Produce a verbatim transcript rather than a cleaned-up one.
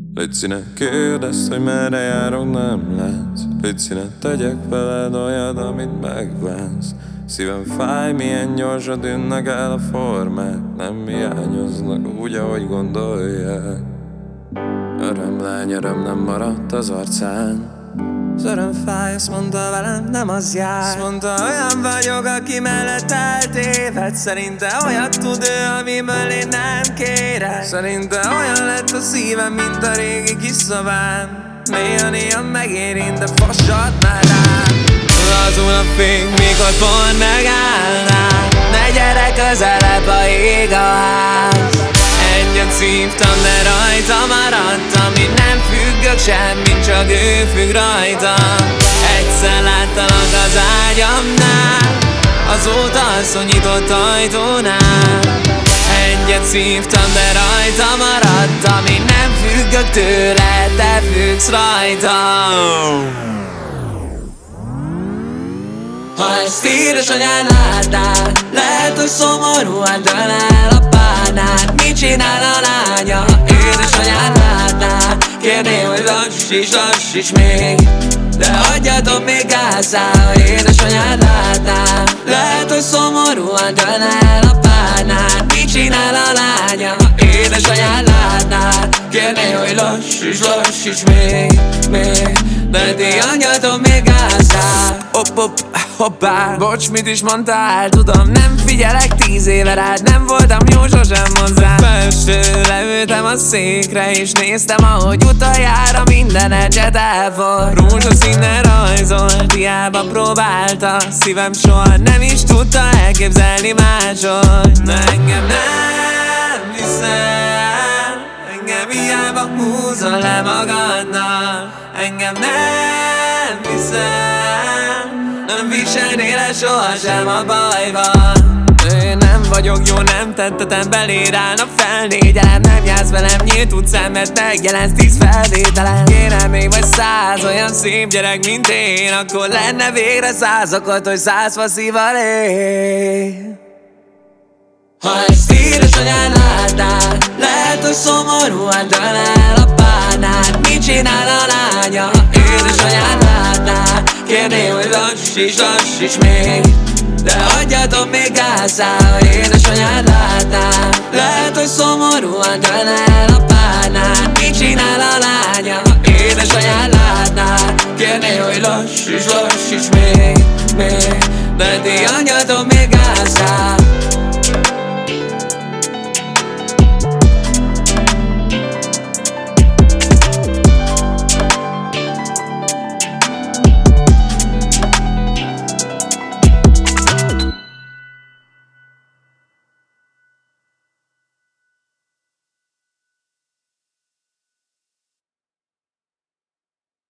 Légy ne kérdezd, hogy merre járok, nem látsz. Légy ne tegyek veled olyat, amit megvánsz. Szívem fáj, milyen gyorsan tűnnek el a formák. Nem hiányoznak úgy, ahogy gondolják. Örömlány, öröm nem maradt az arcán. Az öröm fáj, azt mondta velem, nem az jár. Azt mondta, olyan vagyok, aki mellett eltéved. Szerinte olyat tud ő, amiből én nem kérek. Szerinte olyan lett a szívem, mint a régi kis szobám. Néha-néha megérint, de fasad már rám. Lazul a fény, mikor pont megállnál. Ne gyere közelebb, a ég a ház. Egyet szívtam, de rajta maradtam. Én nem függök semmit, csak ő függ rajtam. Egyszer láttalak az ágyamnál, azóta asszonyított ajtónál. Egyet szívtam, de rajta maradtam. Én nem függök tőle, te függsz rajtam. Ha ezt édesanyád látnál, lehet, hogy szomorúan dől el a párnád. Mit csinál a lánya, ha édesanyád látnál? Kérné, hogy lassíts, lassíts még, de adjatok még gázzá, ha édesanyád látnál. Lehet, hogy szomorúan dől el a párnád. Mit csinál a lánya, ha édesanyád látnál? Kérné, hogy lassíts, lassíts még, még, de ti adjatok még gázzá. Hopp, hopp, hoppá, bocs, mit is mondtál? Tudom, nem figyelek tíz éve rád, nem voltam jó sosem hozzá. Felső leültem a székre, és néztem, ahogy utoljára minden egyet elfogy. Rózsaszínnel rajzolt, hiába próbálta. Szívem soha nem is tudta elképzelni máshogy. De engem nem viszel, engem hiába húzol le magadnal. Engem nem viszel, nem viselnél el sohasem a bajban. Én nem vagyok jó, nem tettetem beléd, állna fel négyelem. Nem jársz velem nyílt utcán, mert megjelensz tíz felvételen. Kérem még vagy száz olyan szép gyerek, mint én, akkor lenne végre százakot, hogy százva szíval él. Ha ezt édesanyád látnál, lehet, hogy szomorúan dől el a párnád. Mit csinál a lánya, ha édesanyád látnál? Kérné, hogy lassíts, lassíts még, de adjatok még gázzá, ha édesanyád látnál. Lehet, hogy szomorúan dől el a párnád. Mit csinál a lánya, ha édesanyád látnál? Kérné, hogy lassíts, lassíts még, még, de ti adjatok még gázzá.